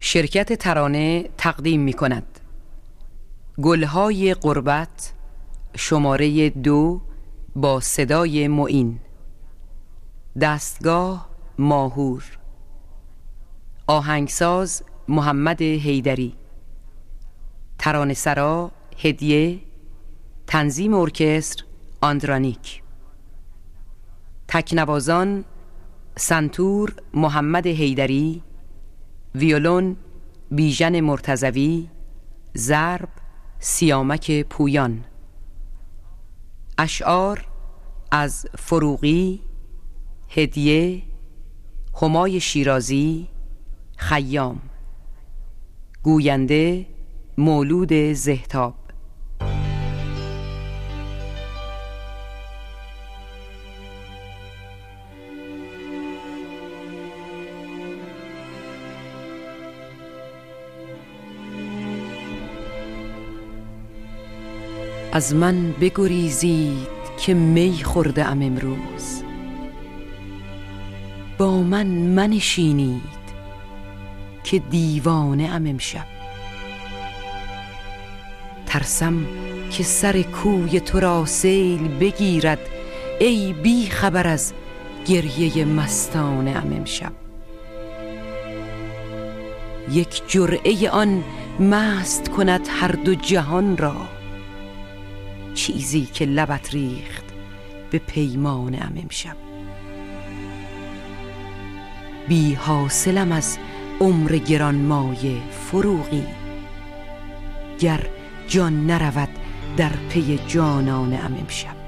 شرکت ترانه تقدیم می کند گلهای غربت شماره 2 با صدای معین. دستگاه ماهور. آهنگساز محمد حیدری. ترانه‌سرا هدیه. تنظیم ارکستر آندرانیک. تکنوازان سنتور محمد حیدری، ویولون بیژن مرتضوی، ضرب سیامک پویان. اشعار از فروغی، هدیه، همای شیرازی، خیام. گوینده مولود زهتاب. از من بگریزید که می خورده ام امروز، با من منشینید که دیوانه ام امشب. ترسم که سر کوی تو را سیل بگیرد، ای بی خبر از گریه مستانه ام امشب. یک جرعه آن مست کند هر دو جهان را، چیزی که لبت ریخت به پیمانه ام امشب. بی حاصلم از عمر گرانمایه فروغی، گر جان نرود در پی جانانه ام امشب.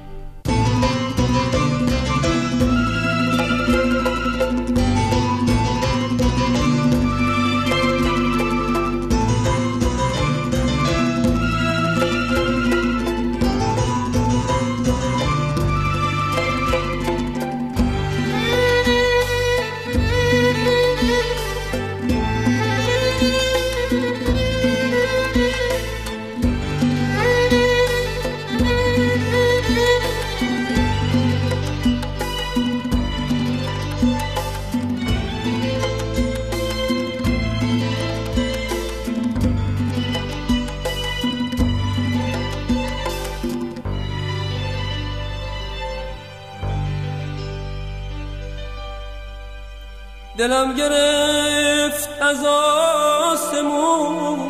دلم گرفت از آسمون،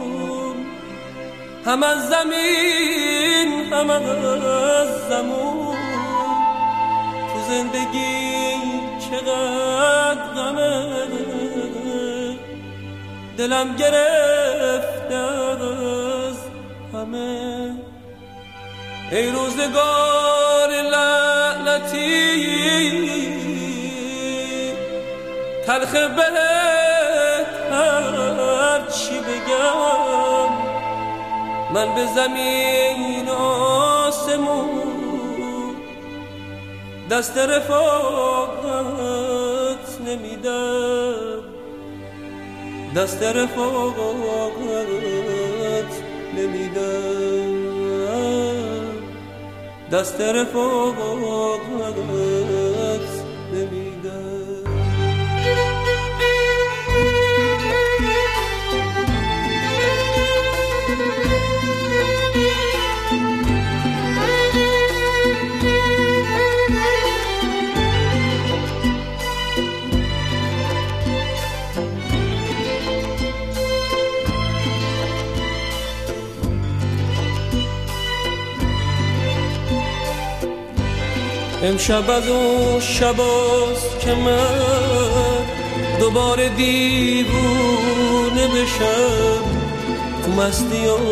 هم از زمین هم از زمون. تو زندگی چقدر غمه، دلم گرفت از همه. ای روزگار لعنتی، تلخ بهت هر چی بگم، من به زمین آسمون دست رفاقت نمیدم، دست رفاقت نمیدم، دست رفاقت نمیدم. امشب از اون شباست که من دوباره دیوونه بشم، تو مستی و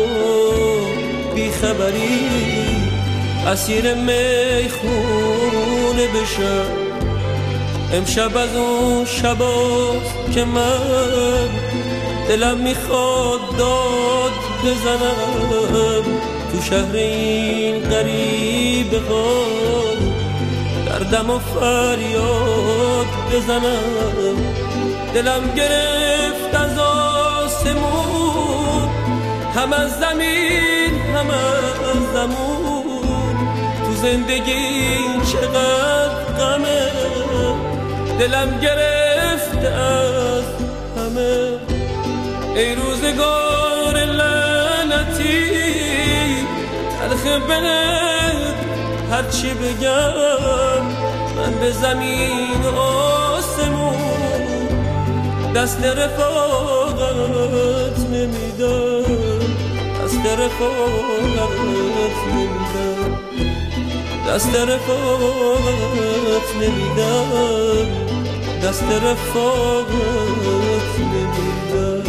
بیخبری اسیر میخونه بشم. امشب از اون شباست که من دلم میخواد داد بزنم، تو شهر این غریبه ها دردم و فریاد بزنم. دلم گرفت از آسمون، هم از زمین هم از زمون. تو زندگی چقدر غمه، دلم گرفت از همه. ای روزگار لعنتی تلخ بهت هرچی بگم من به زمین و آسمون دست رفاقت نمیدم دست رفاقت نمیدم دست رفاقت نمیدم دست رفاقت نمیدم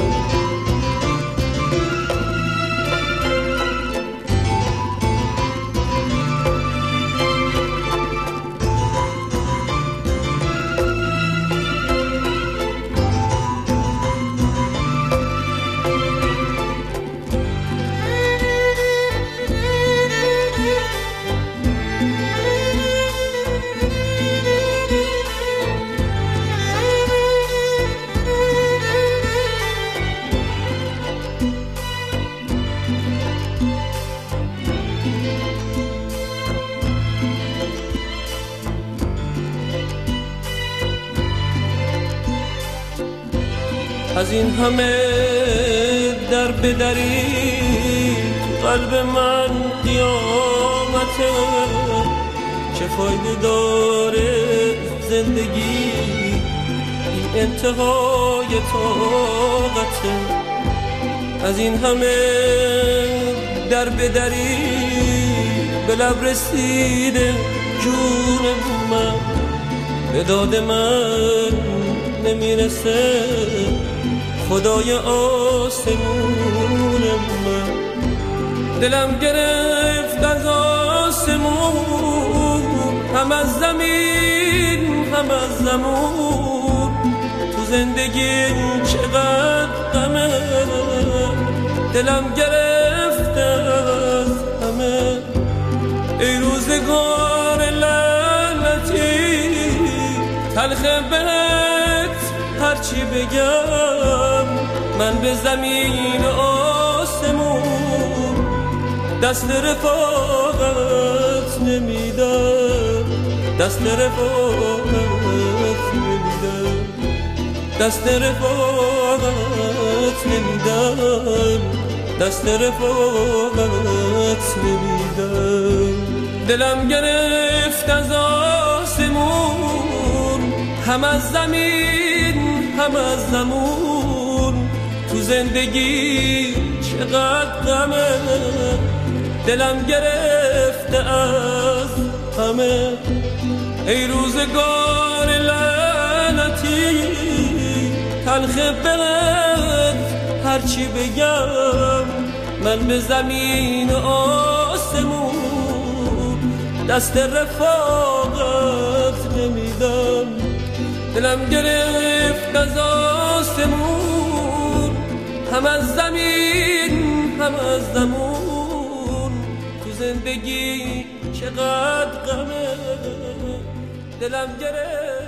از این همه در بدری قلب من قیامته چه فایده داره زندگی این انتهای طاقته از این همه در بدری به لب رسیده جون من به داد من نمیرسه خدای آسمون من دلم گرفت از آسمون هم از زمین هم از زمون تو زندگی چقدر غمه دلم گرفت از همه ای روزگار لعنتی تلخ بهت هرچی بگم من به زمین آسمون دست رفاقت نمیدم دست رفاقت نمیدم دست رفاقت نمیدم دست رفاقت نمیدم دلم گرفت از آسمون هم از زمین هم از زمون تو زندگی چقدر غمه دلم گرفته از همه ای روزگار لعنتی تلخ بهت هرچی بگم من به زمین و آسمون دست رفاقت نمیدم دلم گرفت از آسمون هم از زمین هم از زمون تو زندگی چقدر غمه دلم گرفت